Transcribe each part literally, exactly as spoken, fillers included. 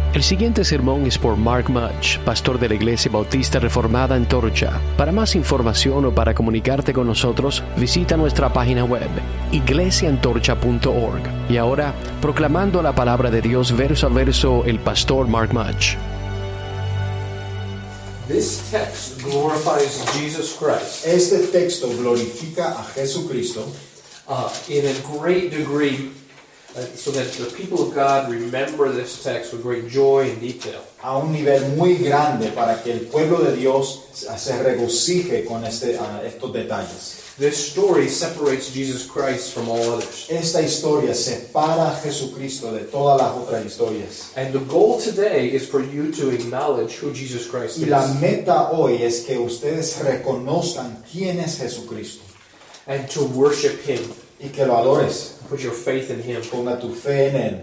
El siguiente sermón es por Mark Mudge, pastor de la Iglesia Bautista Reformada Antorcha. Para más información o para comunicarte con nosotros, visita nuestra página web, iglesia antorcha punto org. Y ahora, proclamando la palabra de Dios verso a verso, el pastor Mark Mudge. This text glorifies Jesus Christ Este texto glorifica a Jesucristo uh, in a great degree, uh, so that the people of God remember this text with great joy and detail. a un nivel muy grande para que el pueblo de Dios se regocije con este, uh, estos detalles. This story separates Jesus Christ from all others. Esta historia separa a Jesucristo de todas las otras historias. And the goal today is for you to acknowledge who Jesus Christ Y la is meta hoy es que ustedes reconozcan quién es Jesucristo and to worship Him. y que lo adores. Put your faith in Him. Ponga tu fe en Él.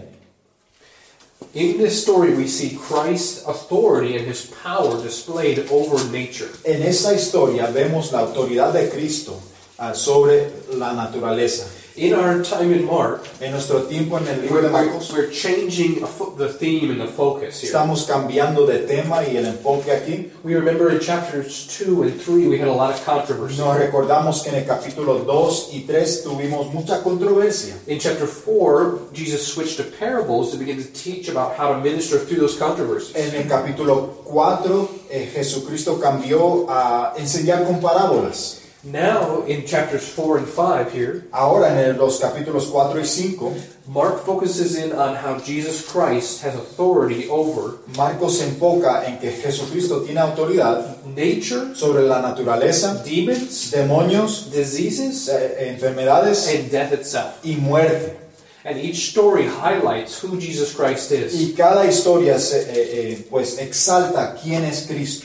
In this story we see Christ's authority and His power displayed over nature. En esta historia vemos la autoridad de Cristo uh, sobre la naturaleza. In our time in Mark, En nuestro tiempo en el libro we're, de Marcos, we're changing a fo- the theme and the focus here. estamos cambiando de tema y el enfoque aquí. We remember in chapters two and three we had a lot of controversy. Nos recordamos que en el capítulo dos y tres tuvimos mucha controversia. In chapter four, Jesus switched to parables to begin to teach about how to minister through those controversies. En el capítulo cuatro, eh, Jesucristo cambió a enseñar con parábolas. Now, in chapters four and five here, Ahora en el- los capítulos cuatro y cinco, Mark focuses in on how Jesus Christ has authority over Marcos se enfoca en que Jesucristo tiene autoridad nature, sobre la naturaleza, demons, demonios, diseases, eh, enfermedades and death itself. y muerte. And each story highlights who Jesus Christ is. Y cada historia se, eh, eh, pues exalta quién es Cristo.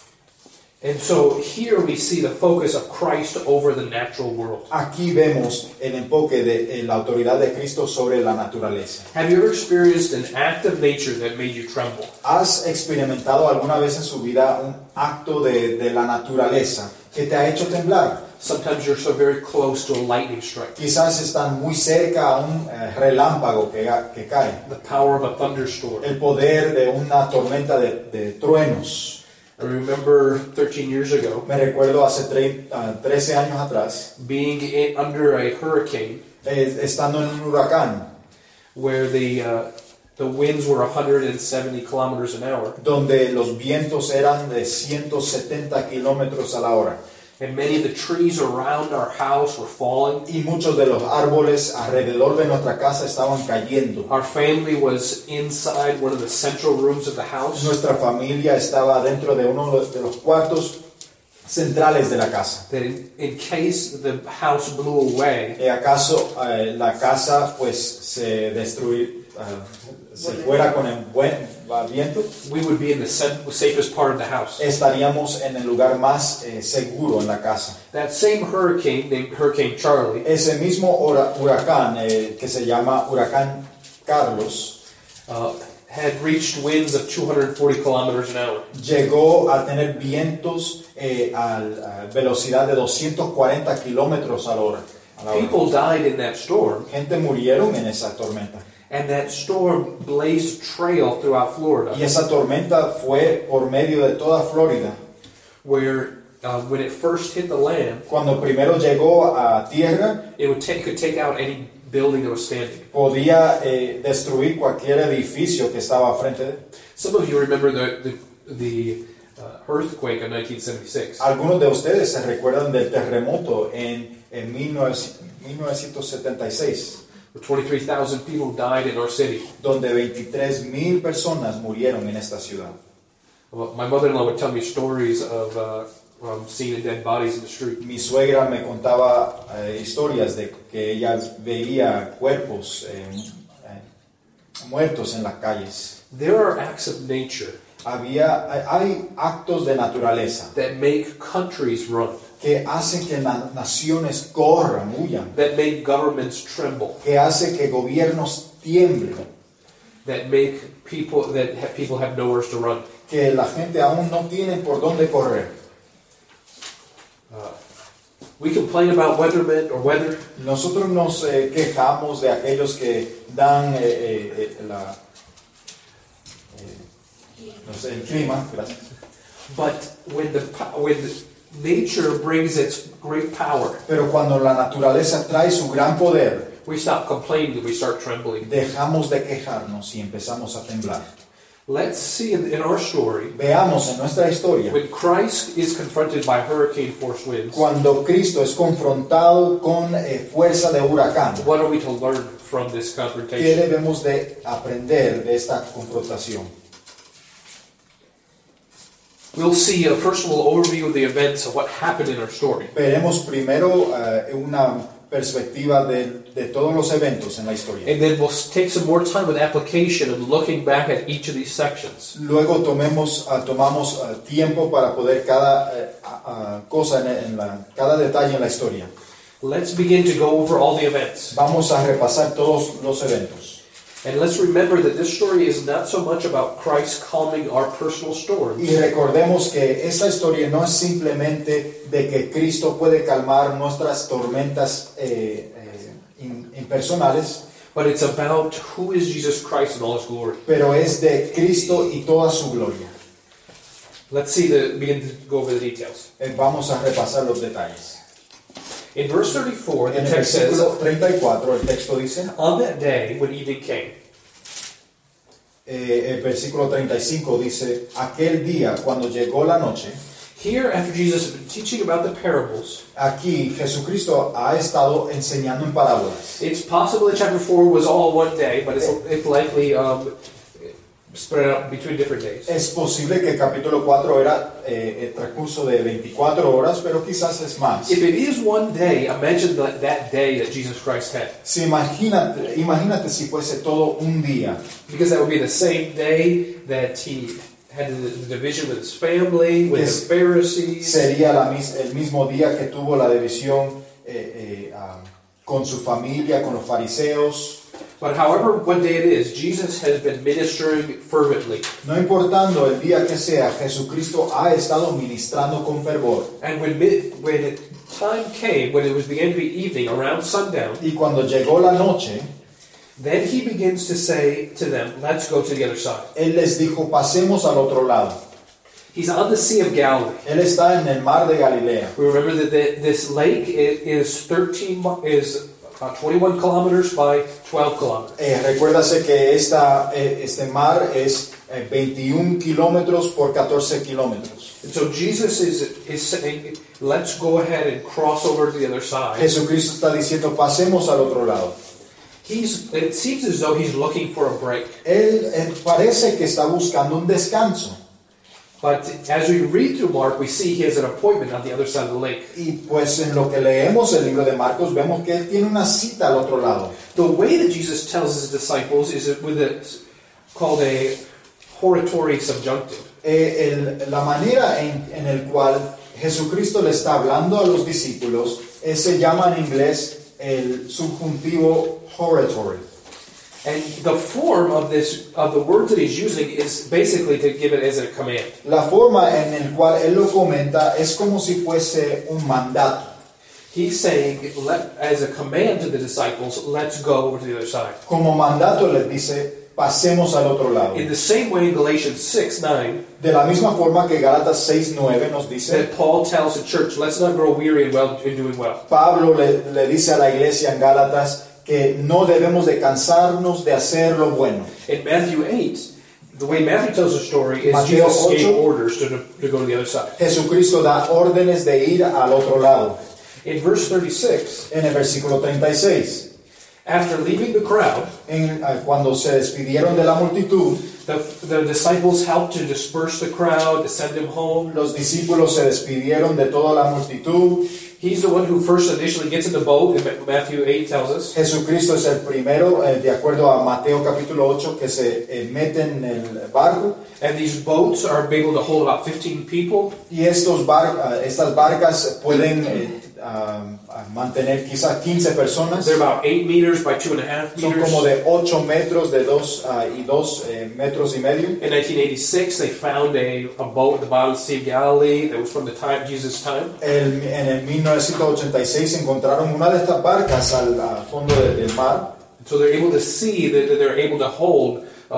And so here we see the focus of Christ over the natural world. Aquí vemos el enfoque de eh, la autoridad de Cristo sobre la naturaleza. Have you ever experienced an act of nature that made you tremble? ¿Has experimentado alguna vez en su vida un acto de, de la naturaleza que te ha hecho temblar? Sometimes you're so very close to a lightning strike. Quizás están muy cerca a un eh, relámpago que, que cae. The power of a thunderstorm. El poder de una tormenta de, de truenos. I remember thirteen years ago Me recuerdo hace tre- uh, trece años atrás, being in, under a hurricane eh, estando en un huracán, where the uh, the winds were one hundred seventy kilometers an hour, donde los vientos eran de ciento setenta kilómetros a la hora. and many of the trees around our house were falling. Y muchos de los árboles alrededor de nuestra casa estaban cayendo. Our family was inside one of the central rooms of the house. Nuestra familia estaba dentro de uno de los cuartos centrales de la casa. That in, in case the house blew away, ¿Y acaso eh, la casa pues se destruir, eh, se fuera con el buen viento? we would be in the sen- safest part of the house. Estaríamos en el lugar más eh, seguro en la casa. That same hurricane, named Hurricane Charlie, Ese mismo hura- huracán eh, que se llama Huracán Carlos uh, had reached winds of two hundred forty kilometers an hour. llegó a tener vientos eh, a, a velocidad de doscientos cuarenta kilómetros a la hora. a la hora. People died in that storm, Gente murieron en esa tormenta. and that storm blazed a trail throughout Florida, Y esa tormenta fue por medio de toda Florida. where uh, when it first hit the land, Cuando primero llegó a tierra, it would take could take out any building that was standing. podía eh, destruir cualquier edificio que estaba frente de él. Some of you remember the the, the uh, earthquake of nineteen seventy-six. Algunos de ustedes se recuerdan del terremoto en, en mil novecientos setenta y seis, twenty-three thousand people died in our city. donde veintitrés mil personas murieron en esta ciudad. Well, my mother-in-law would tell me stories of uh, um, seeing dead bodies in the street. Mi suegra me contaba eh, historias de que ella veía cuerpos eh, eh, muertos en las calles. There are acts of nature Había, hay actos de naturaleza that make countries run, que hacen que las naciones corran, huyan, that make governments tremble, que hace que gobiernos tiemblen, that make people that have, people have nowhere to run. que la gente aún no tiene por dónde correr. Uh, we complain about weathermen or weather, Nosotros nos eh, quejamos de aquellos que dan eh, eh, eh, la, eh, no sé, el clima, gracias. But when the po- when the nature brings its great power, Pero cuando la naturaleza trae su gran poder, we stop complaining and we start trembling. dejamos de quejarnos y empezamos a temblar. Let's see in, in our story, Veamos en nuestra historia, when Christ is confronted by hurricane force winds, cuando Cristo es confrontado con eh, fuerza de huracán, what are we to learn from this ¿qué confrontation? debemos de aprender de esta confrontación? We'll see a first of all overview of the events of what happened in our story. Veremos primero eh, una perspectiva de, de todos los eventos en la historia. And then we'll take some more time with application and looking back at each of these sections. Luego tomemos, uh, tomamos uh, tiempo para poder cada uh, uh, cosa, en, en la, cada detalle en la historia. Let's begin to go over all the events. Vamos a repasar todos los eventos. And let's remember that this story is not so much about Christ calming our personal storms, Y recordemos que esta historia no es simplemente de que Cristo puede calmar nuestras tormentas eh, eh, in- impersonales, but it's about who is Jesus Christ in all His glory. pero es de Cristo y toda su gloria. Let's see the begin to go over the details. Eh, vamos a repasar los detalles. In verse thirty-four, the En el text says, versículo treinta y cuatro el texto dice, "On that day when evening came, eh, el versículo treinta y cinco dice, aquel día cuando llegó la noche, here after Jesus had been teaching about the parables, aquí Jesucristo ha estado enseñando en parábolas. it's possible that chapter four was all one day, but it's, it's likely um, spread out between different days. Es posible que el capítulo cuatro era eh, el transcurso de veinticuatro horas, pero quizás es más. If it is one day, imagine that, that day that Jesus Christ had. Si imagínate, imagínate si fuese todo un día, Because that would be the same day that he had the, the division with his family, with Yes. the Pharisees. sería la mis- el mismo día que tuvo la división eh, eh, ah, con su familia, con los fariseos. But however, what day it is, Jesus has been ministering fervently. No importando el día que sea, Jesucristo ha estado ministrando con fervor. And when, mid, when it, time came, when it was began to be evening, around sundown, Y cuando llegó la noche, then he begins to say to them, let's go to the other side. Él les dijo, pasemos al otro lado. He's on the Sea of Galilee. Él está en el mar de Galilea. We remember that the, this lake i- is thirteen mi- is uh, twenty-one kilometers by twelve kilometers. Eh, recuérdase que esta, eh, este mar es eh, veintiún kilómetros por catorce kilómetros. And so Jesus is is saying, let's go ahead and cross over to the other side. Jesucristo está diciendo, pasemos al otro lado. He's it seems as though he's looking for a break. Él, él parece que está buscando un descanso. But as we read through Mark, we see he has an appointment on the other side of the lake. Y pues en lo que leemos el libro de Marcos, vemos que él tiene una cita al otro lado. The way that Jesus tells his disciples is with a called a hortatory subjunctive. Eh, el- la manera en, en el cual Jesucristo le está hablando a los discípulos eh, se llama en inglés el subjuntivo hortatory. And the form of this of the words that he's using is basically to give it as a command. La forma en el cual él lo comenta es como si fuese un mandato. He's saying, let, as a command to the disciples, let's go over to the other side. Como mandato les dice, pasemos al otro lado. In the same way, in Galatians six nine, De la misma forma que Gálatas seis nueve nos dice, that Paul tells the church, let's not grow weary in, well, in doing well. Pablo le, le dice a la iglesia en Gálatas que no debemos de cansarnos de hacer lo bueno. In Matthew eight, the way Matthew tells the story is Mateo Jesus gave ocho. orders to, to go to the other side. Jesucristo da órdenes de ir al otro lado. In verse thirty-six, En el versículo treinta y seis, after leaving the crowd, en, eh, cuando se despidieron de la multitud, the, the disciples helped to disperse the crowd, to send him home. los discípulos se despidieron de toda la multitud. He's the one who first initially gets in the boat, and Matthew eight tells us. Jesucristo es el primero, eh, de acuerdo a Mateo capítulo ocho, que se eh, mete en el barco. And these boats are able to hold about fifteen people. Y estos bar, eh, estas barcas pueden eh, ah, mantener quizás quince personas. They're about eight meters by two and a half Son meters. como de ocho metros de dos ah, y dos eh, metros y medio. In nineteen eighty-six, they found a, a boat at the bottom of the Sea of Galilee that was from the time Jesus' time. El- en el mil novecientos ochenta y seis encontraron una de estas barcas al, al fondo de- del mar. So they're able to see that that they're able to hold uh,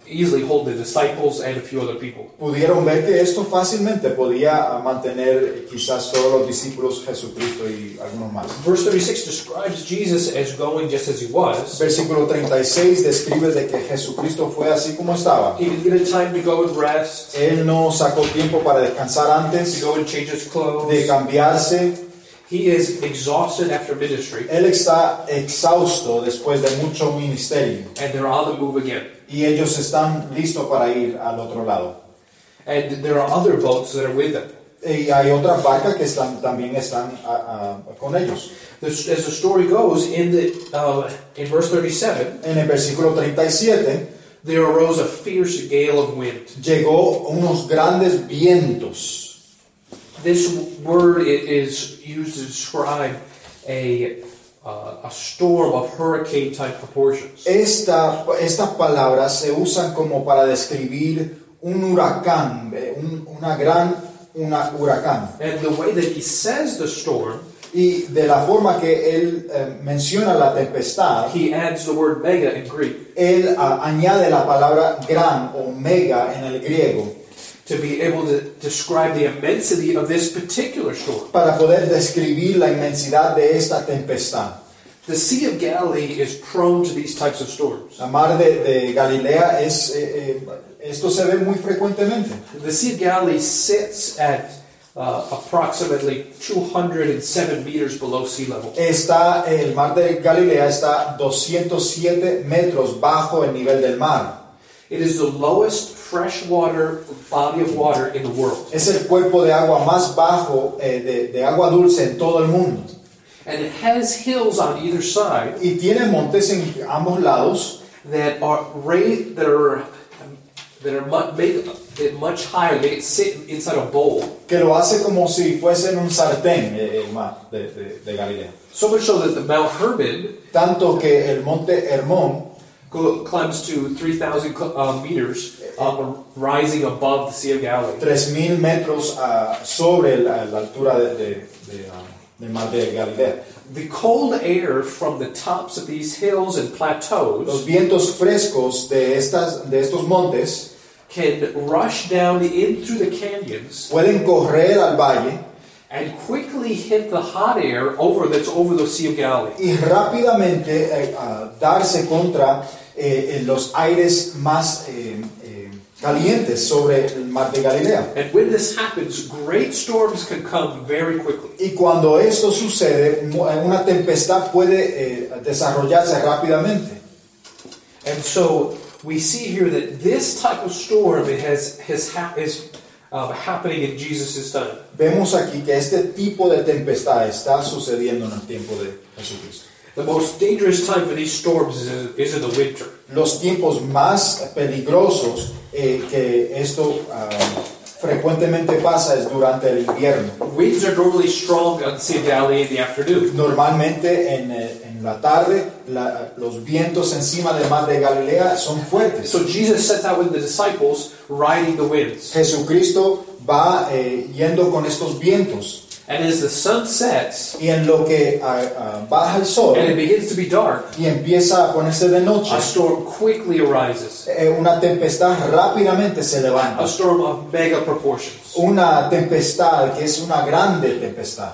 easily hold the disciples and a few other people. Pudieron ver que esto fácilmente podía mantener quizás todos los discípulos, Jesucristo y algunos más. Verse thirty-six describes Jesus as going just as he was. Versículo treinta y seis describe de que Jesucristo fue así como estaba. He didn't get a time to go and rest, Él no sacó tiempo para descansar to antes, go and change his clothes. de cambiarse. He is exhausted after ministry, Él está exhausto después de mucho ministerio. and they're on the move again. Y ellos están listos para ir al otro lado. And there are other boats that are with them. Y hay otras barcas que están, también están uh, uh, con ellos. This, as the story goes, in the uh, in verse thirty-seven, En el versículo treinta y siete, there arose a fierce gale of wind. llegó unos grandes vientos. This word it is used to describe a uh, a storm of hurricane type proportions. Esta, estas palabras se usan como para describir un huracán, eh, un, una gran una huracán. And the way that he says the storm, Y de la forma que él eh, menciona la tempestad, he adds the word mega in Greek él uh, añade la palabra gran o mega en el griego to be able to describe the immensity of this particular storm. para poder describir la inmensidad de esta tempestad. The Sea of Galilee is prone to these types of storms. La mar de, de Galilea es eh, eh, esto se ve muy frecuentemente. The Sea of Galilee sits at uh, approximately two hundred seven meters below sea level. Está el mar de Galilea está doscientos siete metros bajo el nivel del mar. It is the lowest freshwater body of water in the world. Es el cuerpo de agua más bajo eh, de, de agua dulce en todo el mundo. And it has hills on either side Y tiene montes en ambos lados that are raised, that are that are mu- make it much higher. Make it sit inside a bowl. que lo hace como si fuese en un sartén eh, el mar de, de, de Galilea. So much so that the Mount Hermon Tanto que el monte Hermón go, climbs to three thousand uh, meters, uh, rising above the Sea of Galilee. tres mil metros uh, sobre la, la altura de, de, de, uh, del mar de Galilea. The cold air from the tops of these hills and Los plateaus vientos frescos de, estas, de estos montes can rush down in through the canyons pueden correr al valle and quickly hit the hot air over that's over the Sea of Galilee. y rápidamente eh, uh, darse contra eh, los aires más eh, eh, calientes sobre el mar de Galilea. And when this happens, great storms can come very quickly. Y cuando esto sucede, una tempestad puede eh, desarrollarse rápidamente. And so we see here that this type of storm it has, has ha- is uh, happening in Jesus' time. Vemos aquí que este tipo de tempestad está sucediendo en el tiempo de Jesucristo. The most dangerous time for these storms is, is in the winter. Los tiempos más peligrosos eh, que esto uh, frecuentemente pasa es durante el invierno. Winds are normally strong on the Sea of Galilee in the afternoon. Normalmente en, eh, en la tarde la, los vientos encima del mar de Galilea son fuertes. So Jesus sets out with the disciples riding the winds. Jesucristo va eh, yendo con estos vientos. And as the sun sets Y en lo que uh, uh, baja el sol and it begins to be dark, y empieza a ponerse de noche, a storm quickly arises. eh, una tempestad rápidamente se levanta. A storm of mega proportions. Una tempestad que es una grande tempestad.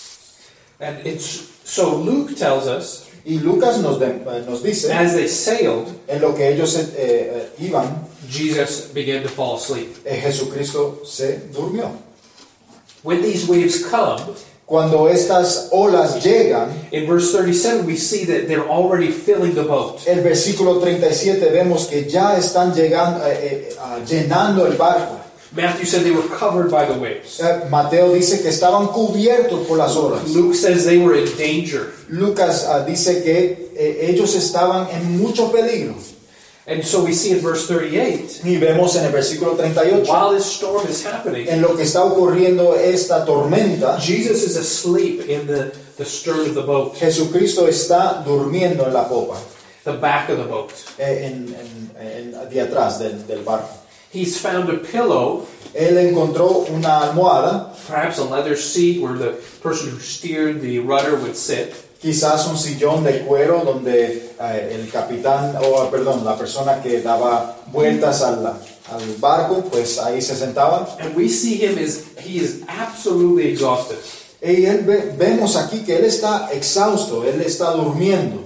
And it's so Luke tells us, Y Lucas nos, de, eh, nos dice, as they sailed, en lo que ellos eh, eh, iban, Jesus began to fall asleep. eh, Jesucristo se durmió. When these waves come, Cuando estas olas llegan, in verse thirty-seven we see that they're already filling the boat. el versículo treinta y siete vemos que ya están llegando, eh, eh, uh, llenando el barco. Matthew said they were covered by the waves. Eh, Mateo dice que estaban cubiertos por las olas. Luke says they were in danger. Lucas uh, dice que eh, ellos estaban en mucho peligro. And so we see in verse thirty-eight, Y vemos en el versículo treinta y ocho, while this storm is happening, en lo que está ocurriendo esta tormenta, Jesus is asleep in the, the stern of the boat, Jesucristo está durmiendo en la popa, the back of the boat. eh, en, en, en, de atrás del, del barco. He's found a pillow, Él encontró una almohada, perhaps a leather seat where the person who steered the rudder would sit. Quizás un sillón de cuero donde eh, el capitán, o oh, perdón, la persona que daba vueltas al, al barco, pues ahí se sentaba. And we see him as he is absolutely exhausted. Y él ve, vemos aquí que él está exhausto, él está durmiendo.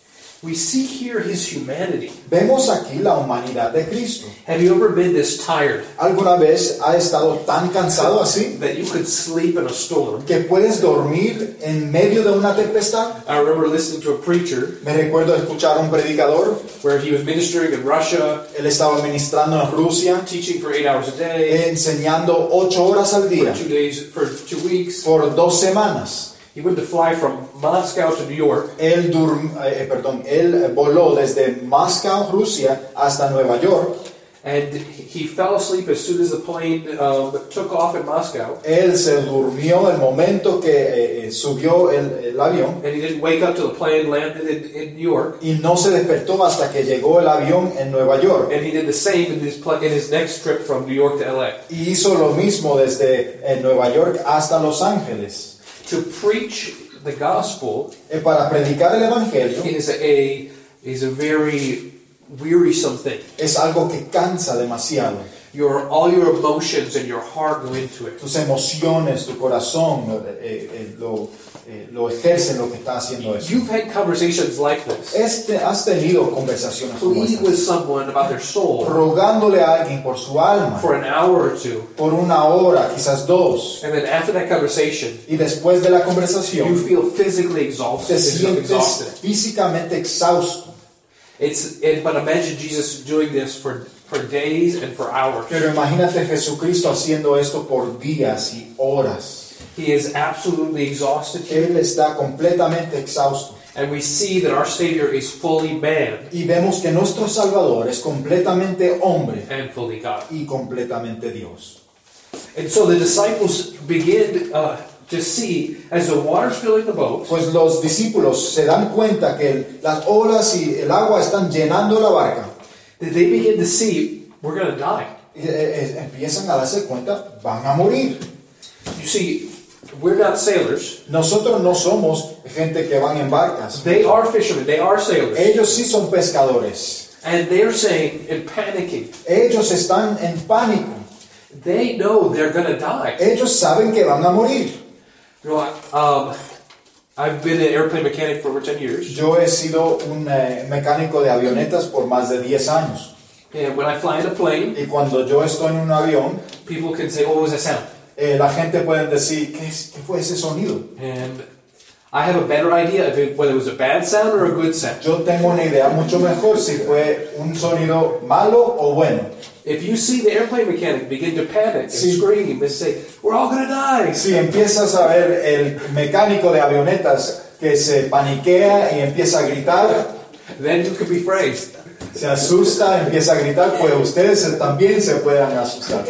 We see here his humanity. Vemos aquí la humanidad de Cristo. Have you ever been this tired ¿Alguna vez ha estado tan cansado así that you could sleep in a storm? que puedes dormir en medio de una tempestad? I remember listening to a preacher Me recuerdo escuchar a un predicador. where he was ministering in Russia, Él estaba ministrando en Rusia, teaching for eight hours a day, enseñando ocho horas al for día two days, for two weeks. por dos semanas. He went to fly from Moscow to New York, Él, dur- eh, perdón, él voló desde Moscow, Rusia, hasta Nueva York. and he fell asleep as soon as the plane um, took off in Moscow, Él se durmió el momento que eh, eh, subió el, el avión and he didn't wake up till the plane landed in, in New York. y no se despertó hasta que llegó el avión en Nueva York. And he did the same in his pl- in his next trip from New York to L A. Y hizo lo mismo desde eh, Nueva York hasta Los Ángeles. To preach the gospel Eh, para predicar el Evangelio is a is a very wearisome thing. es algo que cansa demasiado. Your all your emotions and your heart go into it. Tus emociones, tu corazón eh, eh, lo, eh, lo ejercen lo que está haciendo eso. You've had conversations like this, Este, has tenido conversaciones como pleading with estas, someone about their soul rogándole a alguien por su alma, for an hour or two, por una hora, quizás dos, and then after that conversation, y después de la you conversación feel physically exhausted. te sientes exhausted. físicamente exhausto. It's it, but imagine Jesus doing this for for days and for hours. Pero imagínate Jesucristo haciendo esto por días y horas. He is absolutely exhausted here, Él está completamente exhausto. and we see that our Savior is fully man Y vemos que nuestro Salvador es completamente hombre and fully God. y completamente Dios. And so the disciples begin uh, to see, as the water's filling the boat, Pues los discípulos se dan cuenta que el- las olas y el agua están llenando la barca. that they begin to see, we're going to die. Y, eh, eh, empiezan a darse cuenta, van a morir. You see, we're not sailors. Nosotros no somos gente que van en barcas. They are fishermen. They are sailors. Ellos sí son pescadores. And they're saying and panicking. Ellos están en pánico. They know they're going to die. Ellos saben que van a morir. You know, um, I've been an airplane mechanic for over ten years. Yo he sido un eh, mecánico de avionetas por más de diez años. And when I fly in a plane, Y cuando yo estoy en un avión, people can say, what was that sound? eh, la gente puede decir, ¿qué, es- qué fue ese sonido? And I have a better idea of it, whether it was a bad sound or a good sound. Yo tengo una idea mucho mejor si fue un sonido malo o bueno. If you see the airplane mechanic begin to panic and Sí. scream and say, we're all going to die, Si empiezas a ver el mecánico de avionetas que se paniquea y empieza a gritar, then you could be praised. se asusta, empieza a gritar, pues ustedes también se puedan asustar.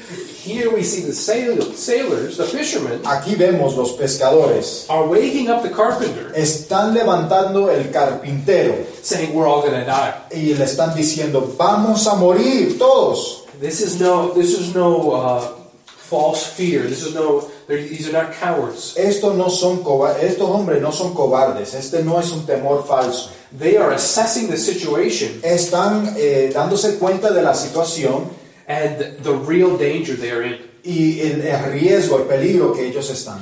Here we see the sail- sailors, the fishermen, Aquí vemos los pescadores. are waking up the carpenter, Están levantando el carpintero saying we're all going to die. y le están diciendo, vamos a morir todos. This is no, this is no uh, false fear. This is no, they're- these are not cowards. Estos no son coba- estos hombres no son cobardes. Este no es un temor falso. They are assessing the situation Están eh, dándose cuenta de la situación and the real danger they are in. y el, el riesgo, el peligro que ellos están.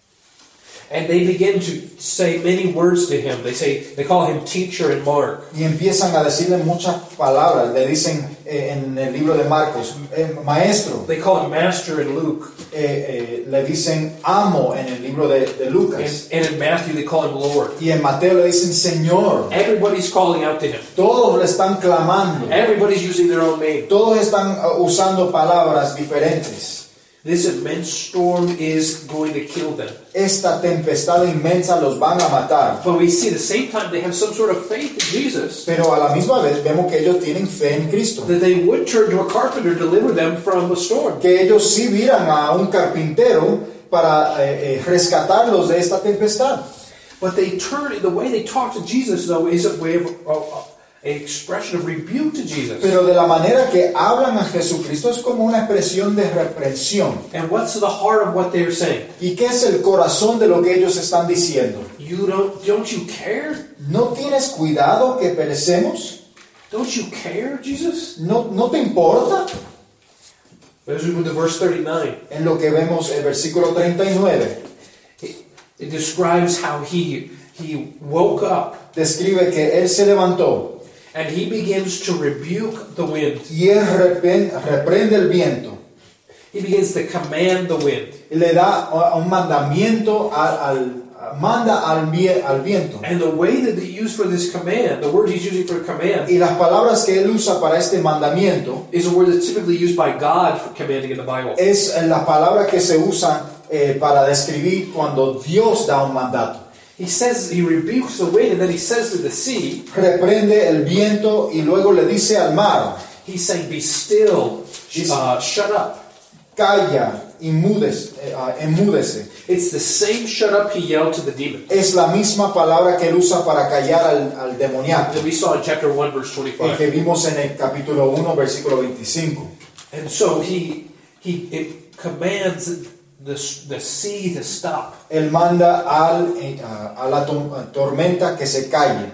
And they begin to say many words to him. They say, they call him teacher and Mark. Y empiezan a decirle muchas palabras. Le dicen eh, en el libro de Marcos, eh, maestro. They call him master in Luke. Eh, eh, le dicen amo en el libro de, de And, Lucas. and in Matthew they call him Lord. Y en Mateo le dicen Señor. Everybody's calling out to him. Todos le están clamando. Everybody's using their own name. Todos están uh, usando palabras diferentes. This immense storm is going to kill them. Esta tempestad inmensa los van a matar. But we see at the same time they have some sort of faith in Jesus, Pero a la misma vez vemos que ellos tienen fe en Cristo. that they would turn to a carpenter to deliver them from the storm. Que ellos sí miran a un carpintero para eh, eh, rescatarlos de esta tempestad. But they turn, the way they talk to Jesus though is a way of, uh, expression of rebuke to Jesus. Pero de la manera que hablan a Jesucristo es como una expresión de reprensión. And what's the heart of what they're saying? ¿Y qué es el corazón de lo que ellos están diciendo? You don't, don't you care? ¿No tienes cuidado que perecemos? Don't you care, Jesus? ¿No, no te importa? As we move to verse thirty-nine, En lo que vemos el versículo treinta y nueve, it, it describes how he, he woke up describe que él se levantó and he begins to rebuke the wind. y él repen- reprende el viento He begins to command the wind. y le da uh, un mandamiento al, al manda al, vie- al viento. And the way that they use for this command, the word he's using for command, Y las palabras que él usa para este mandamiento is a word that's typically used by God for commanding in the Bible. es la palabra que se usa eh, para describir cuando Dios da un mandato. He says, he rebukes the wind, and then he says to the sea, Reprende el viento y luego le dice al mar, he's saying, be still, uh, shut up. calla, inmúdese, eh, uh, enmúdese. It's the same shut up he yelled to the demon Es la misma palabra que él usa para callar al, al demoníaco, that we saw in chapter one, verse el twenty-five. que vimos en el capítulo uno, versículo veinticinco. And so he he it commands the, the sea to stop. Él manda al, eh, a, a la to- a tormenta que se calle.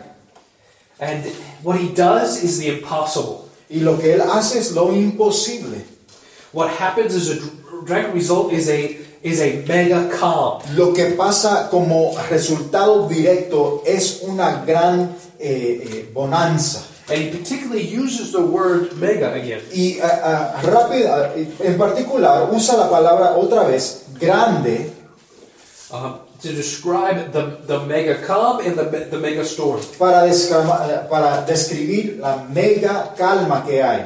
And what he does is the impossible. Y lo que él hace es lo imposible. What happens as a direct result is a is a mega calm. Lo que pasa como resultado directo es una gran eh, eh, bonanza. And he particularly uses the word mega again. Y uh, uh, rápida, en particular, usa la palabra otra vez, grande, Um, to describe the, the mega calm and the, the mega storm. para, descama- para describir la mega calma que hay.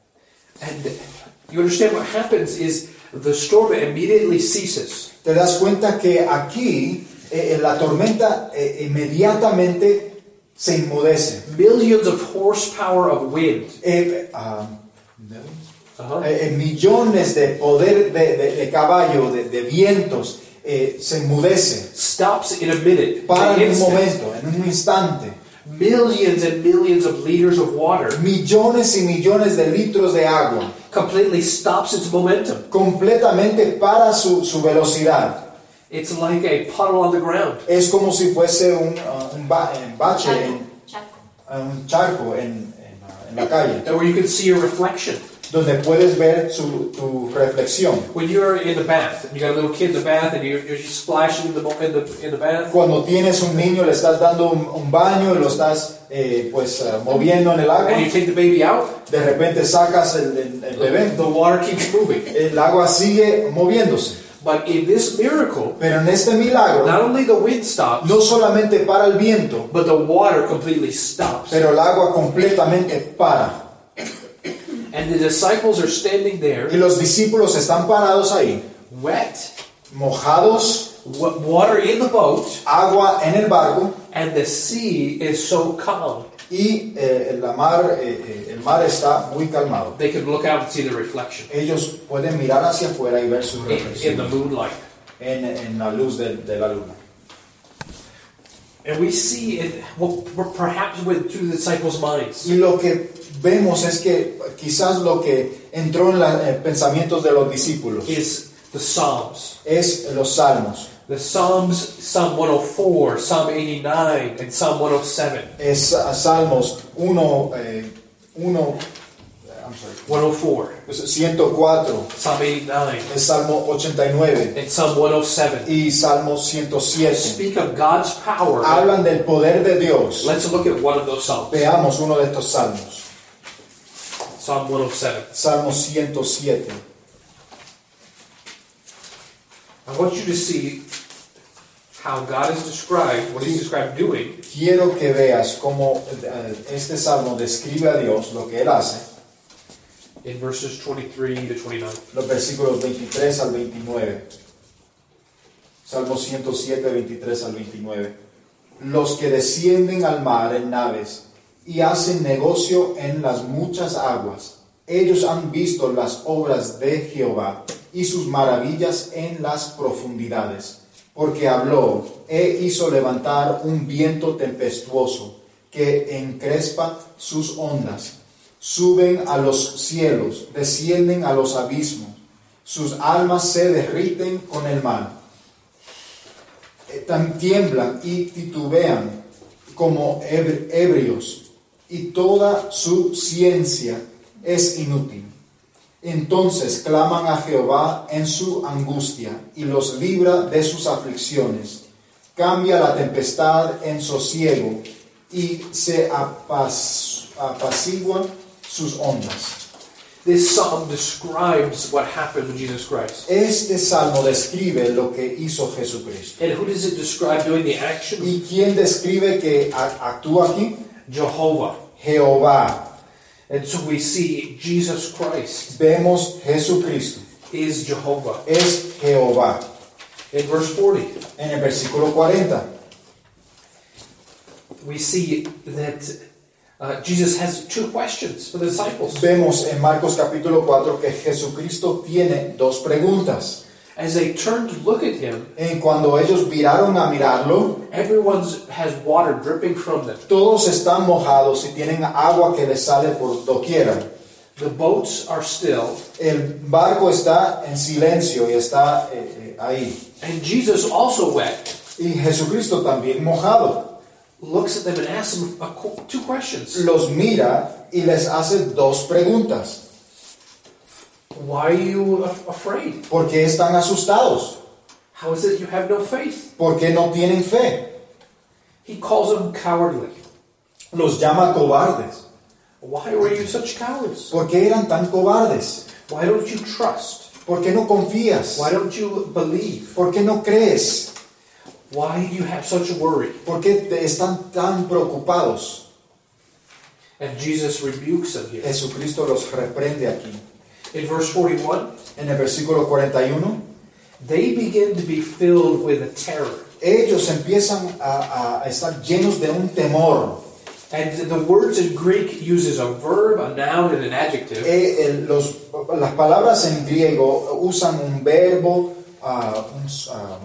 And you understand what happens is the storm immediately ceases. Te das cuenta que aquí eh, la tormenta eh, inmediatamente se inmudece. Millions of horsepower of wind. Eh, ah, Uh-huh. eh, eh, millones de poder de, de- de caballo, de, de vientos, eh, se enmudece. Stops in a minute. Para an en un instant. momento, en un instante. Millions and millions of liters of water Millones y millones de litros de agua. completely stops its momentum. Completamente para su, su velocidad. It's like a puddle on the ground. Es como si fuese un, uh, un ba- en bache, en, Chaco. uh, un charco en, en, uh, en la calle, And where you can see your reflection. donde puedes ver su, tu reflexión. When you're in the bath, and you got a little kid in the bath, and you're, you're just splashing in the, in the, in the bath. Cuando tienes un niño, le estás dando un, un baño y lo estás eh, pues uh, moviendo en el agua, And you take the baby out, de repente sacas el, el- el bebé, the water keeps moving. el agua sigue moviéndose. But in this miracle, Pero en este milagro, not only the wind stops, no solamente para el viento, but the water completely stops. pero el agua completamente para. And the disciples are standing Y there, los discípulos están parados ahí, wet, mojados, wa- water in the boat, agua en el barco, and the sea is so calm. y eh, la mar, eh, eh, el mar está muy calmado. They can look out and see the reflection Ellos pueden mirar hacia afuera y ver su in, in the reflexión moonlight. en, en la luz de, de la luna. And we see it, well, per- perhaps went through the disciples' minds. Y lo que vemos es que quizás lo que entró en los pensamientos de los discípulos Is the Psalms. es los salmos. The Psalms, Psalm one oh four, Psalm eighty-nine, and Psalm one oh seven. Es uh, Salmos uno, eh, uno, I'm sorry, one oh four, ciento cuatro, Psalm eighty-nine, es Salmo ochenta y nueve and Psalm one oh seven. y Salmo ciento siete. Speak of God's power. Hablan del poder de Dios. Let's look at one of those Psalms. Veamos uno de estos salmos. Psalm one oh seven. Salmo ciento siete. I want you to see how God is described, what He's described doing Quiero que veas cómo eh, este salmo describe a Dios, lo que Él hace, in verses twenty-three to twenty-nine. los versículos veintitrés al veintinueve. Salmo ciento siete, veintitrés al veintinueve. Los que descienden al mar en naves y hacen negocio en las muchas aguas, ellos han visto las obras de Jehová y sus maravillas en las profundidades. Porque habló e hizo levantar un viento tempestuoso, que encrespa sus ondas. Suben a los cielos, descienden a los abismos. Sus almas se derriten con el mar. Tan tiemblan y titubean como ebrios, y toda su ciencia es inútil. Entonces claman a Jehová en su angustia y los libra de sus aflicciones. Cambia la tempestad en sosiego y se apas, apaciguan sus ondas. This psalm describes what happened with Jesus Christ. Este salmo describe lo que hizo Jesucristo. And who does it describe doing the action? ¿Y quién describe que actúa aquí? Jehovah. Jehová. And so we see Jesus Christ Vemos Jesucristo. is Jehovah. Es Jehová. In verse forty, En el versículo cuarenta. we see that uh, Jesus has two questions for the disciples. Vemos en Marcos capítulo cuatro que Jesucristo tiene dos preguntas. As they turned to look at him, En cuando ellos viraron a mirarlo, everyone has water dripping from them. todos están mojados y tienen agua que les sale por doquiera. The boats are still, El barco está en silencio y está eh, eh, ahí. and Jesus also wet, Y Jesucristo también mojado. looks at them and asks them a qu- two questions. Los mira y les hace dos preguntas. Why are you af- afraid? ¿Por qué están asustados? How is it you have no faith? ¿Por qué no tienen fe? He calls them cowardly. Los llama cobardes. Why were you such cowards? ¿Por qué eran tan cobardes? Why don't you trust? ¿Por qué no confías? Why don't you believe? ¿Por qué no crees? Why do you have such worry? ¿Por qué te están tan preocupados? And Jesus rebukes them here. Jesucristo los reprende aquí. In verse forty-one, En el versículo cuarenta y uno, they begin to be filled with a terror. ellos empiezan a, a estar llenos de un temor. And the words in Greek uses a verb, a noun, and an adjective. Eh, el- los, las palabras en griego usan un verbo, ah, un, ah,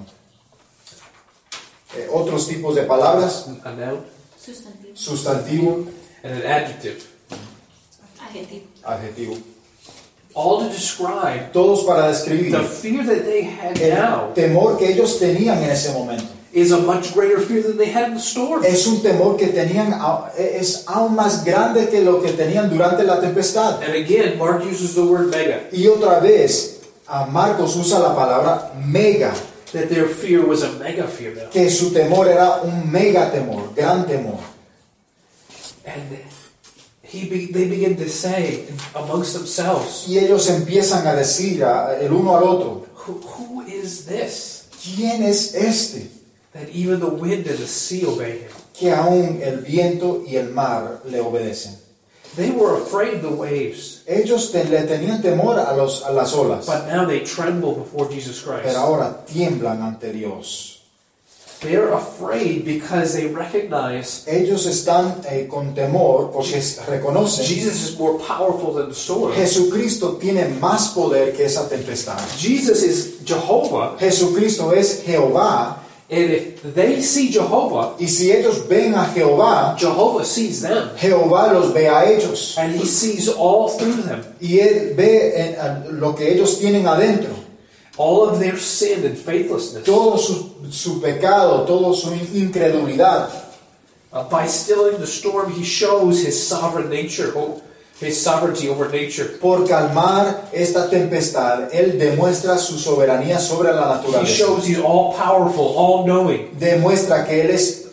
eh, otros tipos de palabras, A noun Sustantivo. sustantivo, and an adjective. Adjetivo. adjetivo. All to describe Todos para describir the fear that they had el now temor que ellos tenían en ese momento. is a much greater fear than they had in the storm. Es un temor que tenían, a- es aún más grande que lo que tenían durante la tempestad. And again, Mark uses the word mega, Y otra vez, a Marcos usa la palabra mega, that their fear was a mega fear now. que su temor era un mega temor, gran temor. And he be, they begin to say amongst themselves, Y ellos empiezan a decir a- el uno al otro, who, who is this? ¿quién es este? That even the wind and the sea obey him. Que aún el viento y el mar le obedecen. They were afraid of the waves, Ellos te- le tenían temor a, los, a las olas, but now they tremble before Jesus Christ. pero ahora tiemblan ante Dios. They're afraid because they recognize Ellos están eh, con temor porque reconocen Jesus is more powerful than the storm. Jesucristo tiene más poder que esa tempestad. Jesus is Jehovah, Jesucristo es Jehová, and if they see Jehovah, y si ellos ven a Jehová, Jehovah sees them, Jehová los ve a ellos. and he sees all through them, Y Él ve en- a lo que ellos tienen adentro. all of their sin and faithlessness. Todo su, su pecado, toda su incredulidad. Uh, by stilling the storm, he shows his sovereign nature, oh, his sovereignty over nature. Por calmar esta tempestad, Él demuestra su soberanía sobre la He naturaleza. shows he's all powerful, all knowing, Demuestra que Él es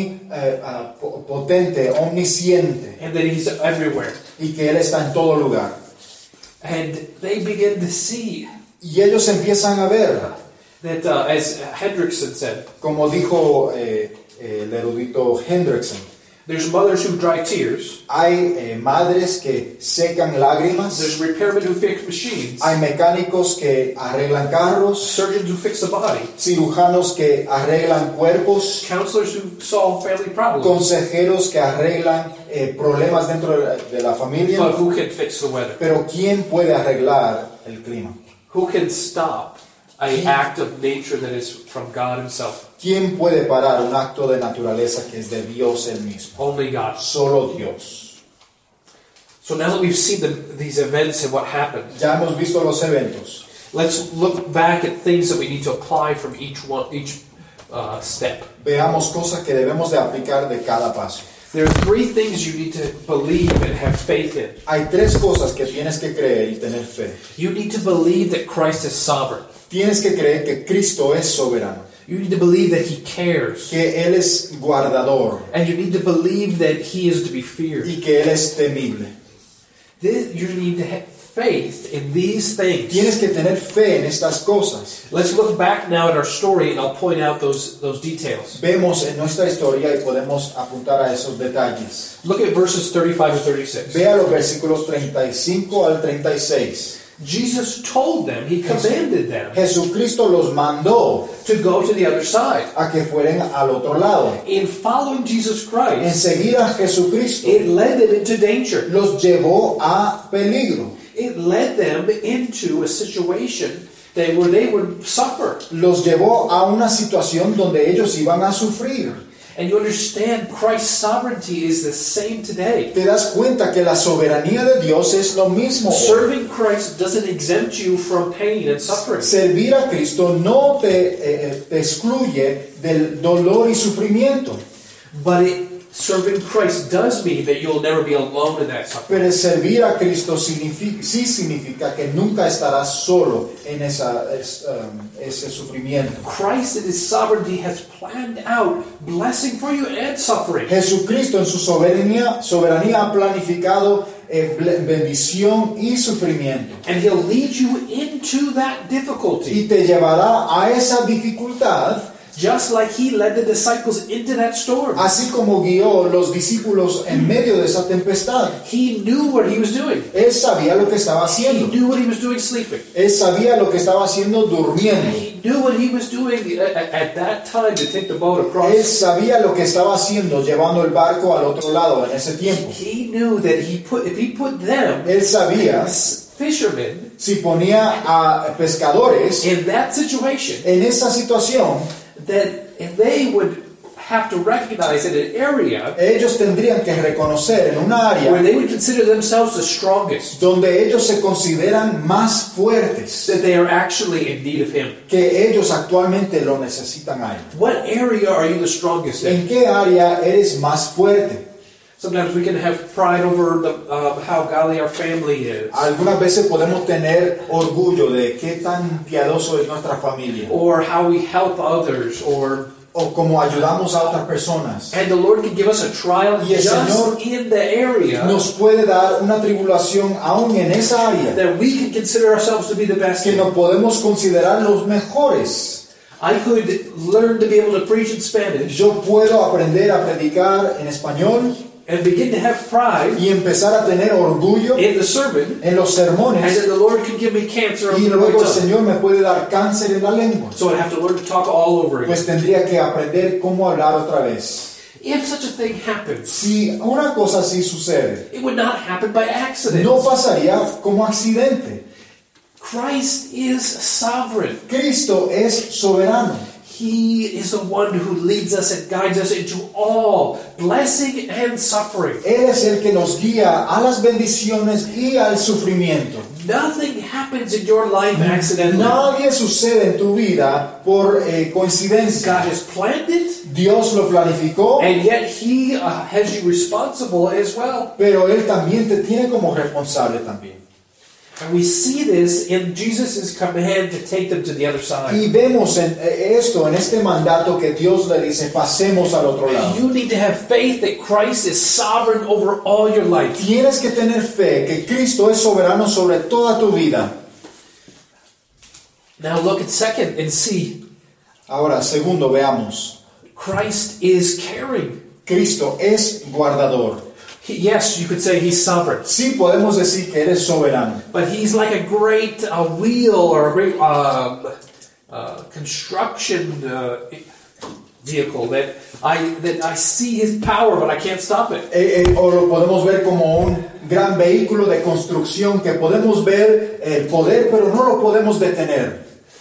omnipotente, omnisciente, and that he's everywhere. y que Él está en todo lugar. And they begin to see Y ellos empiezan a ver, that, uh, as Hendrickson said, como dijo eh, eh, el erudito Hendrickson, there's mothers who dry tears, hay eh, madres que secan lágrimas, there's repairmen who fix machines, hay mecánicos que arreglan carros, surgeons who fix the body, cirujanos que arreglan cuerpos, counselors who solve family problems. consejeros que arreglan eh, problemas dentro de la, de la familia. But who can fix the weather? Pero ¿quién puede arreglar el clima? Who can stop an act of nature that is from God himself? ¿Quién puede parar un acto de naturaleza que es de Dios el mismo? Only God. Solo Dios. So now that we've seen the, these events and what happened, Ya hemos visto los eventos. let's look back at things that we need to apply from each one, each uh, step. Veamos cosas que debemos de aplicar de cada paso. There are three things you need to believe and have faith in. Hay tres cosas que tienes que creer y tener fe. You need to believe that Christ is sovereign. Tienes que creer que Cristo es soberano, You need to believe that He cares. que Él es guardador And you need to believe that He is to be feared. y que Él es temible. This, you need to have faith in these things. Tienes que tener fe en estas cosas. Let's look back now at our story and I'll point out those, those details. Vemos en nuestra historia y podemos apuntar a esos detalles. Look at verses thirty-five and thirty-six. Vea los versículos treinta y cinco al treinta y seis. Jesus told them, He commanded them Jesucristo los mandó to go to the other side. a que fueran al otro lado. In following Jesus En Christ, seguir a Jesucristo it led them into danger. los llevó a peligro. It led them into a situation that where they would suffer. Los llevó a una situación donde ellos iban a sufrir. And you understand Christ's sovereignty is the same today. Te das cuenta que la soberanía de Dios es lo mismo. Serving Christ doesn't exempt you from pain and suffering. Servir a Cristo no te, eh, te excluye del dolor y sufrimiento. But it, serving Christ does mean that you'll never be alone in that suffering. Pero servir a Cristo significa, sí significa que nunca estarás solo en esa, es, um, ese sufrimiento. Christ in His sovereignty has planned out blessing for you and suffering. Jesucristo en su soberanía, soberanía ha planificado eh, bendición y sufrimiento. And He'll lead you into that Y difficulty. te llevará a esa dificultad, Just like He led the disciples into that storm. así como guió los discípulos en medio de esa tempestad. He knew what He was doing. Él sabía lo que estaba He haciendo. knew what He was doing sleeping. Él sabía lo que estaba haciendo durmiendo. He knew what He was doing at, at that time to take the boat Él across. sabía lo que estaba haciendo llevando el barco al otro lado en ese tiempo. He knew that he put if He put them, Él sabía as fishermen, si ponía a pescadores in that situation, en esa situación, that if they would have to recognize in an area ellos tendrían que reconocer en una where área they would consider themselves the strongest, donde ellos se consideran más fuertes, that they are actually in need of Him. que ellos actualmente lo necesitan a Él. What area are you the strongest in? ¿En qué área eres más fuerte? Sometimes we can have pride over the, uh, how godly our family is, Algunas veces podemos tener orgullo de qué tan piadoso es nuestra familia, or how we help others, or o cómo ayudamos a otras personas. and the Lord can give us a trial Y el just Señor in the area Nos puede dar una tribulación aún en esa área, that we can consider ourselves to be the best que in. nos podemos considerar los mejores. I could learn to be able to preach in Spanish Yo puedo aprender a predicar en español and begin to have pride y empezar a tener orgullo in the sermon, en los and sermones, then the Lord could give me cancer on y the luego el tongue. Señor me puede dar cáncer en la lengua. So I'd have to learn to talk all over again. Pues tendría que aprender cómo hablar otra vez. If such a thing happens, Si una cosa así sucede, it would not happen by accident. no pasaría como accidente. Christ is sovereign. Cristo es soberano. He is the one who leads us and guides us into all blessing and suffering. Él es el que nos guía a las bendiciones y al sufrimiento. Nothing happens in your life accidentally. Nadie sucede en tu vida por eh, coincidencia. God has planned it, Dios lo planificó, and yet He uh, has you responsible as well. pero Él también te tiene como responsable también. And we see this in Jesus' command to take them to the other side. Y vemos en, eh, esto en este mandato que Dios le dice, pasemos al otro lado. You need to have faith that Christ is sovereign over all your life. Tienes que tener fe que Cristo es soberano sobre toda tu vida. Now look at second and see. Ahora, segundo, veamos. Christ is caring. Cristo es guardador. He, yes, you could say He's sovereign. Sí, podemos decir que eres soberano. But He's like a great uh, wheel or a great um, uh, construction uh, vehicle that I that I see His power, but I can't stop it. Eh, eh, o lo podemos ver como un gran vehículo de construcción que podemos ver el poder, pero no lo podemos detener.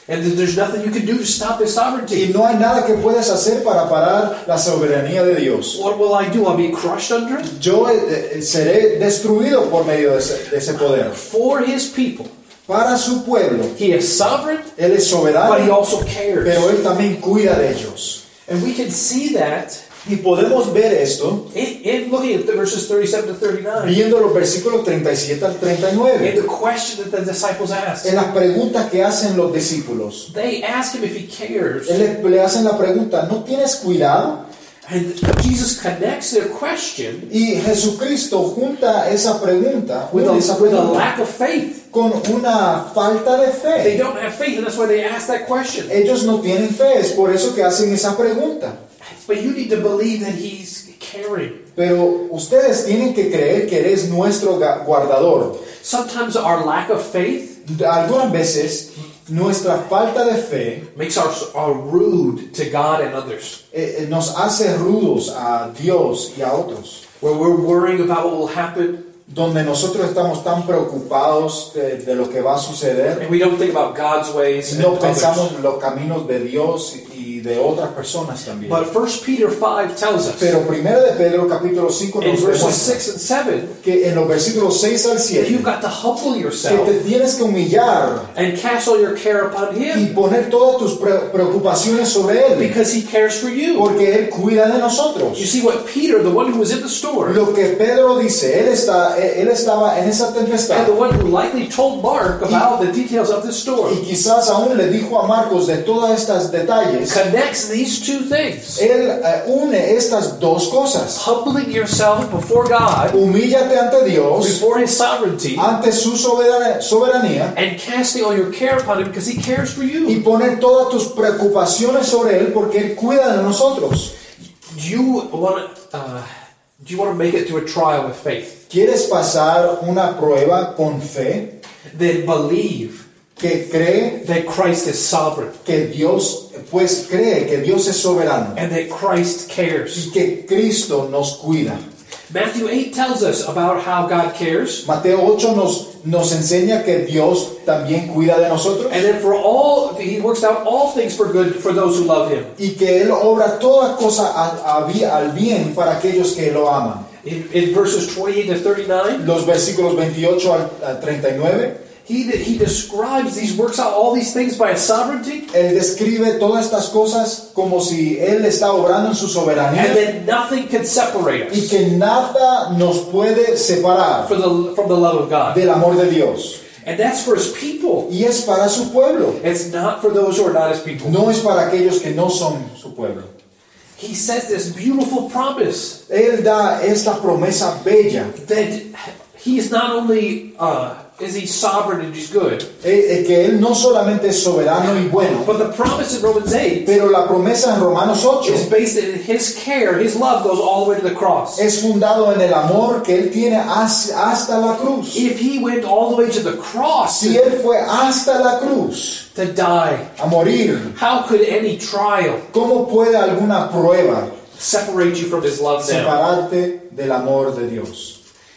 And there's nothing you can do to stop his Y sovereignty. no hay nada que puedas hacer para parar la soberanía de Dios. What will I do? I'll be crushed under it? Yo eh, seré destruido por medio de ese, de ese poder. For his people. Para su pueblo, He is sovereign, Él es but he soberano, also cares. pero Él también cuida de ellos. And we can see that Y podemos ver esto in, in looking at the verses thirty-seven to thirty-nine. viendo los versículos treinta y siete al treinta y In nueve. the question that the disciples asked. En las preguntas que hacen los discípulos. They ask him if he cares. Él le, le hacen la pregunta, ¿no tienes cuidado? And Jesus connects their question Y Jesucristo junta esa pregunta, with une esa a, with a pregunta lack of faith. con una falta de They fe. don't have faith, and that's why they ask that question. Ellos no tienen fe, es por eso que hacen esa pregunta. But you need to believe that he's caring. Pero ustedes tienen que creer que Él es nuestro ga- guardador. Sometimes our lack of faith Algunas veces nuestra falta de fe makes us uh, rude to God and others. eh, eh, nos hace rudos a Dios y a otros. Where we're worrying about what will happen, Donde nosotros estamos tan preocupados de, de lo que va a suceder. and we don't think about God's ways and No others. pensamos en los caminos de Dios y de otras personas también. But First Peter five tells us Pero primero de Pedro capítulo cinco in nos verses demuestra six and seven que en los versículos seis al that siete you've got to humble que yourself te tienes que humillar and cast all your care upon y Him poner todas tus pre- preocupaciones sobre Él, because He cares for you. porque Él cuida de nosotros. You see what Peter, the one who was in the storm, Lo que Pedro dice, él, está, él estaba en esa tempestad and the one who likely told Mark about the details of this storm, y quizás aún le dijo a Marcos de todos estos detalles. connects these two things. Él eh, une estas dos cosas. Humbling yourself before God, Humíllate ante Dios, before His sovereignty, ante su soberan- soberanía, and casting all your care upon Him because He cares for y you. poner todas tus preocupaciones sobre Él porque Él cuida de nosotros. Do you want to, uh, do you want to make it through a trial with faith? ¿Quieres pasar una prueba con fe? Then believe Que cree that Christ is sovereign que Dios, pues cree que Dios es soberano and that Christ y cares. que Cristo nos cuida. Matthew eight tells us about how God cares, Mateo ocho nos, nos enseña que Dios también cuida de nosotros and that for all He works out all things for good for those who love Him. y que Él obra toda cosa a- a bi- al bien para aquellos que lo aman. In, in verses twenty-eight to thirty-nine, Los versículos veintiocho al al treinta y nueve, he he describes these works out all these things by His sovereignty, Él describe todas estas cosas como si Él está obrando en su and soberanía that nothing can separate y us que nada nos puede separar for the, from the love of God. del amor de Dios. And that's for His people. Y es para su pueblo, It's not for those who are not His people. no es para aquellos que no son su pueblo. He says this beautiful promise Él da esta promesa bella, that He is not only uh, is He sovereign and He's good, eh, eh, que Él no solamente es soberano y bueno, but the promise in Romans eight pero la promesa en Romanos ocho is based in His care. His love goes all the way to the cross. es fundado en el amor que Él tiene hacia- hasta la cruz. If He went all the way to the cross Si Él fue hasta la cruz to die, a morir, how could any trial ¿cómo puede alguna prueba separate you from His love now? separarte del amor de Dios?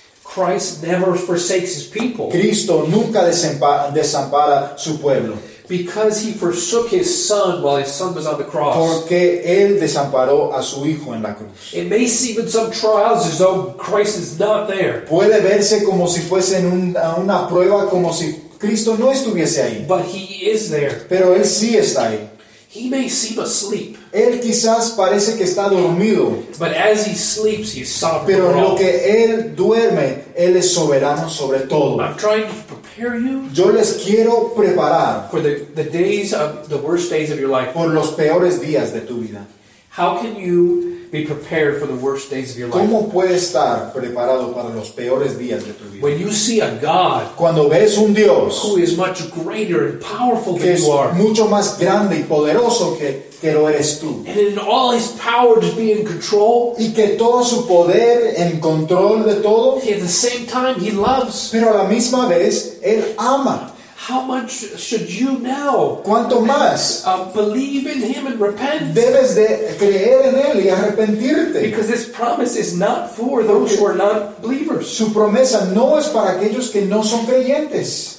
Christ never forsakes His people Cristo nunca desempa- desampara su pueblo, because He forsook His Son while His Son was on the cross. porque Él desamparó a su Hijo en la cruz. It may seem in some trials as though Christ is not there, Puede verse como si fuese en un- una prueba, como si Cristo no estuviese ahí, but He is there. pero Él sí está ahí. He may seem asleep, Él quizás parece que está dormido, but as He sleeps, He is sovereign pero over en lo all. que Él duerme, Él es soberano sobre todo. I'm trying to prepare you Yo les quiero preparar for the, the days of the worst days of your life. por los peores días de tu vida. How can you be prepared for the worst days of your life? ¿Cómo puedes estar preparado para los peores días de tu vida? When you see a God Cuando ves un Dios who is much greater and powerful que than es you are, mucho más grande y poderoso que, que lo eres tú, and in all His power to be in control, y que todo su poder en control de todo, at the same time He loves, pero a la misma vez Él ama. how much should you now ¿Cuánto más uh, believe in Him and repent? debes de creer en Él y arrepentirte? Because this promise is not for those who are not believers. Su promesa no es para aquellos que no son creyentes.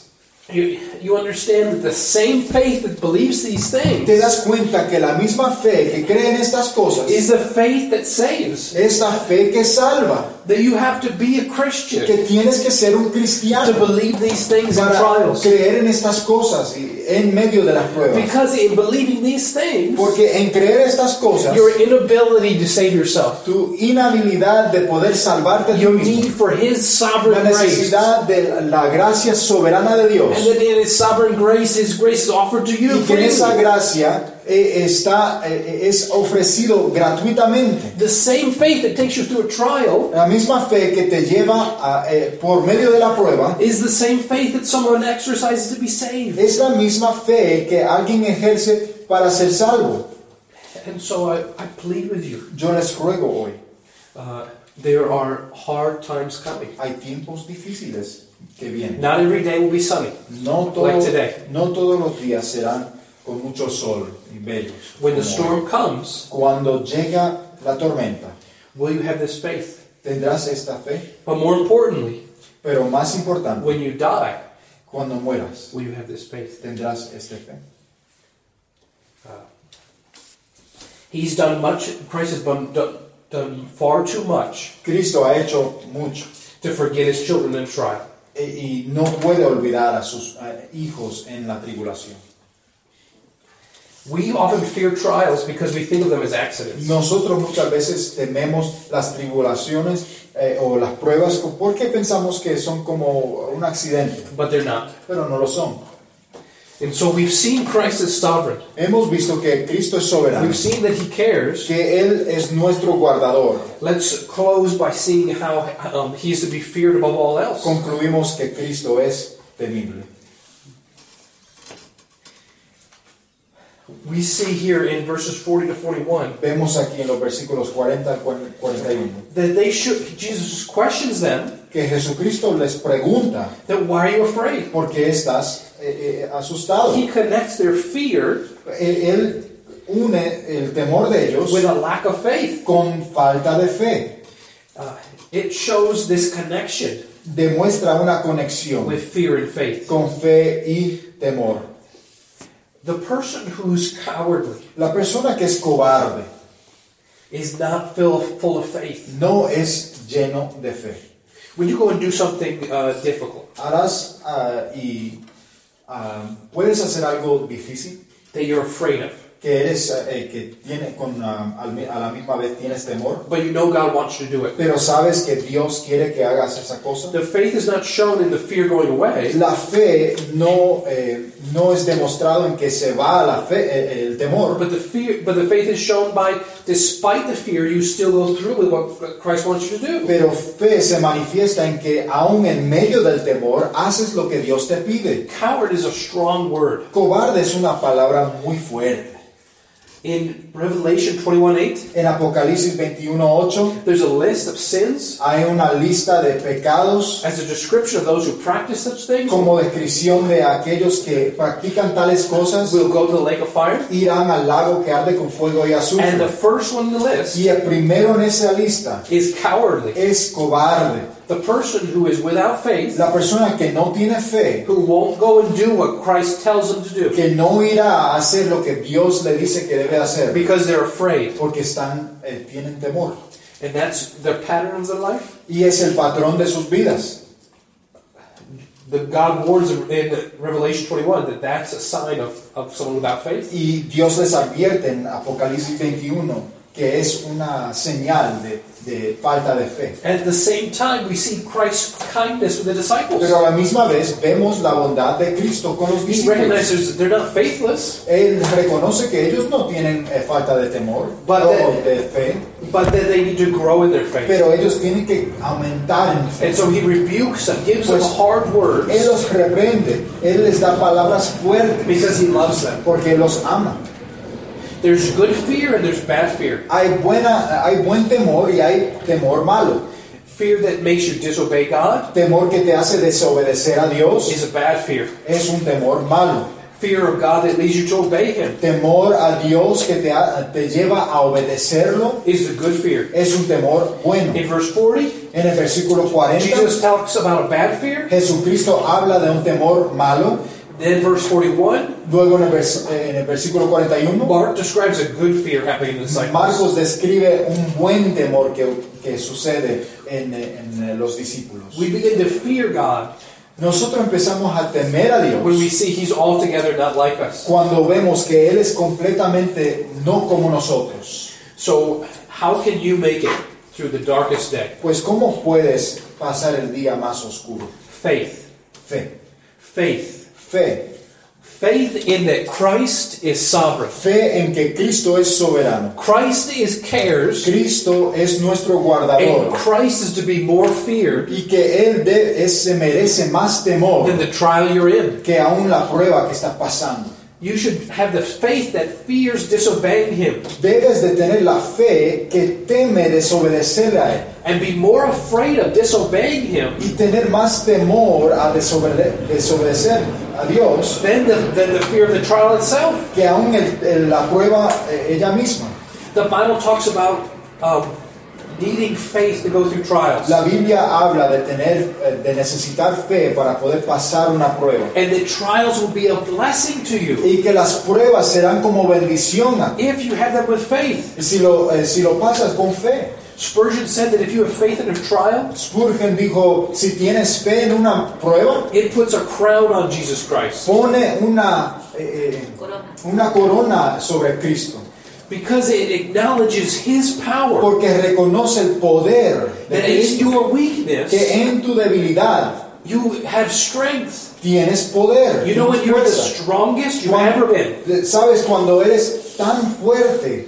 You, you understand that the same faith that believes these things te das cuenta que la misma fe que cree en estas cosas is the faith that saves. es la fe que salva. That you have to be a Christian Que tienes que ser un to cristiano believe these things in para trials. creer en estas cosas y en medio de las pruebas. Because in believing these things, Porque en creer estas cosas, your inability to save yourself, tu inhabilidad de poder salvarte a ti your mismo, need for His la sovereign grace, necesidad de la gracia soberana de Dios, and that in His sovereign grace, His grace is offered to you y que en esa freely. gracia eh, está, eh, es ofrecido gratuitamente. The same faith that takes you through a trial La misma fe que te lleva a, eh, por medio de la prueba is the same faith that someone exercises to be saved. es la misma fe que alguien ejerce para ser salvo. And so I, I plead with you. Yo les ruego hoy, Uh, there are hard times coming. hay tiempos difíciles que vienen. Not every day will be sunny. No, todo- Like today. no todos los días serán con mucho sol y bellos. When the como storm hoy. comes, Cuando llega la tormenta, will you have this faith? tendrás esta fe, But more importantly, pero más importante, when you die, cuando mueras, will you have this faith? tendrás esta fe. He's done much, Christ has done, done, done far too much Cristo ha hecho mucho to forget His children in trial. e- y no puede olvidar a sus eh, hijos en la tribulación. We often fear trials because we think of them as accidents. Nosotros muchas veces tememos las tribulaciones eh, o las pruebas porque pensamos que son como un accidente, But they're not. pero no lo son. And so we've seen Christ as sovereign. Hemos visto que Cristo es soberano, We've seen that He cares. que Él es nuestro guardador. Let's close by seeing how um, He is to be feared above all else. Concluimos que Cristo es temible. We see here in verses forty to forty-one Vemos aquí en los versículos cuarenta al cuarenta y uno that they should, Jesus questions them que Jesucristo les pregunta, that why are you afraid? ¿por qué estás eh, eh, asustado? He connects their fear Él, él une el temor de ellos with a lack of faith. con falta de fe. Uh, it shows this connection Demuestra una conexión with fear and faith. con fe y temor. The person who's cowardly La persona que es cobarde is not full of, full of faith. no es lleno de fe. When you go and do something uh, difficult Harás ah, y ah, puedes hacer algo difícil that you're afraid of, que eres eh, que tiene con ah, al mi- a la misma vez tienes temor, but you know God wants you to do it. pero sabes que Dios quiere que hagas esa cosa. The faith is not shown in the fear going away, La fe no eh, no es demostrado en que se va la fe eh, el temor, but the fear, but the faith is shown by, despite the fear, you still go through with what Christ wants you to do. pero fe se manifiesta en que aún en medio del temor haces lo que Dios te pide. Coward is a strong word. Cobarde es una palabra muy fuerte. In Revelation twenty-one eight, En Apocalipsis veintiuno ocho there's a list of sins hay una lista de pecados as a description of those who practice such things. como descripción de aquellos que practican tales cosas. Will go to the lake of fire. Irán al lago que arde con fuego y azufre. And the first one in the list Y el primero en esa lista is cowardly. es cobarde. The person who is without faith, La persona que no tiene fe, who won't go and do what Christ tells them to do que no irá a hacer lo que Dios le dice que debe hacer, because they're afraid. porque están, eh, tienen temor. And that's their pattern of their life. Y es el patrón de sus vidas. The God warns in Revelation twenty-one that that's a sign of, of someone without faith. Y Dios les advierte en Apocalipsis veintiuno que es una señal de, de falta de fe. At the same time, we see Christ's kindness with the disciples. Pero a la misma vez vemos la bondad de Cristo con los He discípulos. recognizes they're not faithless, Él reconoce que ellos no tienen eh, falta de temor But o that- de fe, but that they need to grow in their faith. pero ellos tienen que aumentar en fe. And so he rebukes them, gives them Pues, hard words Él los reprende, Él les da palabras fuertes because he loves them. porque los ama. There's good fear and there's bad fear. Hay, buena, hay buen temor y hay temor malo. Fear that makes you disobey God Temor que te hace desobedecer a Dios is a bad fear. es un temor malo. Fear of God that leads you to obey Him Temor a Dios que te, ha- te lleva a obedecerlo is the good fear. es un temor bueno. In verse forty, En el versículo cuarenta, Jesus talks about a bad fear. Jesucristo habla de un temor malo. Then verse forty-one, Luego en el, vers- en el versículo cuarenta y uno, Mark describes a good fear happening in the disciples. Marcos describe un buen temor que, que sucede en, en los discípulos. We begin to fear God Nosotros empezamos a temer a when we Dios see He's altogether not like us. cuando vemos que Él es completamente no como nosotros. So how can you make it through the darkest day? Pues ¿cómo puedes pasar el día más oscuro? Faith. Fe, Faith. fe, Faith in that Christ is sovereign. fe en que Cristo es soberano. Christ is cares, Cristo es nuestro and guardador Christ is to be more feared y que Él de- es- se merece más temor than the trial you're in. que aún la prueba que estás pasando. You should have the faith that fears disobeying Him Debes de tener la fe que teme desobedecerle a Él and be more afraid of disobeying Him y tener más temor a desobede- desobedecer a Dios than the, than the fear of the trial itself. que aún el- el- la prueba eh, ella misma. The Bible talks about um, needing faith to go through trials. La Biblia habla de tener, eh, de necesitar fe para poder pasar una prueba And the trials will be a blessing to you y que las pruebas serán como bendición a ti if you have them with faith. si lo, eh, si lo pasas con fe. Spurgeon said that if you have faith in a trial, Spurgeon dijo, si tienes fe en una prueba, it puts a crown on Jesus Christ. pone una, eh, eh, Corona. una corona sobre Cristo, Because it acknowledges His power. porque reconoce el poder de That in Cristo, your weakness, que en tu debilidad you have strength. tienes poder. You know when tienes you're the fuerza. strongest you've Cuando- ever been Sabes, cuando eres tan fuerte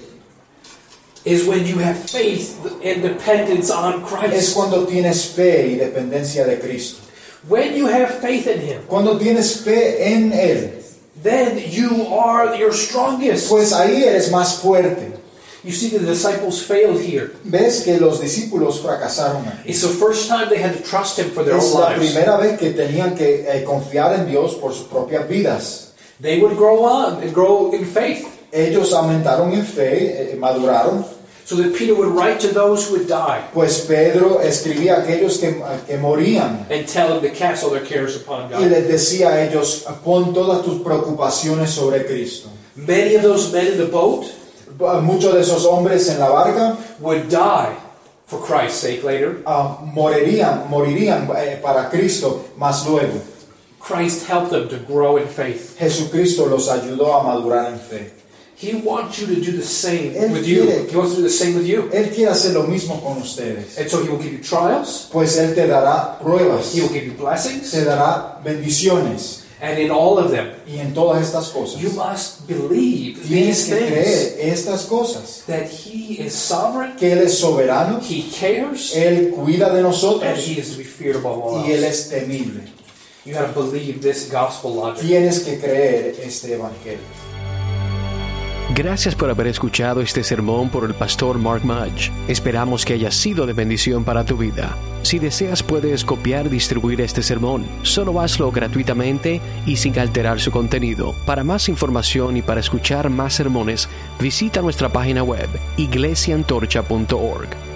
is when you have faith and dependence on es Christ. cuando tienes fe y dependencia de Cristo. When you have faith in Him, Cuando tienes fe en Él, then you are your strongest. pues ahí eres más fuerte. You see, the disciples failed here. Ves que los discípulos fracasaron aquí. It's the first time they had to trust Him for their Es own la lives. primera vez que tenían que eh, confiar en Dios por sus propias vidas. They would grow on and grow in faith. Ellos aumentaron en fe, eh, maduraron, So that Peter would write to those who would die pues Pedro escribía a aquellos que, que morían and tell them to cast all their cares upon y God. les decía a ellos, pon todas tus preocupaciones sobre Cristo. Many of those men in the boat Muchos de esos hombres en la barca would die for Christ's sake later. ah, morirían, morirían eh, para Cristo, mas luego Christ helped them to grow in faith. Jesucristo los ayudó a madurar en fe. He wants you to do the same Él with you. quiere- He wants to do the same with you. Él quiere hacer lo mismo con ustedes, And so He will give you trials. pues Él te dará pruebas, He will give you blessings. te dará bendiciones, And in all of them, y en todas estas cosas you must believe tienes these que things. creer estas cosas, That He is sovereign. que Él es soberano, He cares. Él cuida de And nosotros He is to be feared above all y Él else. es temible. You have to believe this gospel logic. Tienes que creer este evangelio. Gracias por haber escuchado este sermón por el pastor Mark Mudge. Esperamos que haya sido de bendición para tu vida. Si deseas, puedes copiar y distribuir este sermón. Solo hazlo gratuitamente y sin alterar su contenido. Para más información y para escuchar más sermones, visita nuestra página web iglesia antorcha punto org.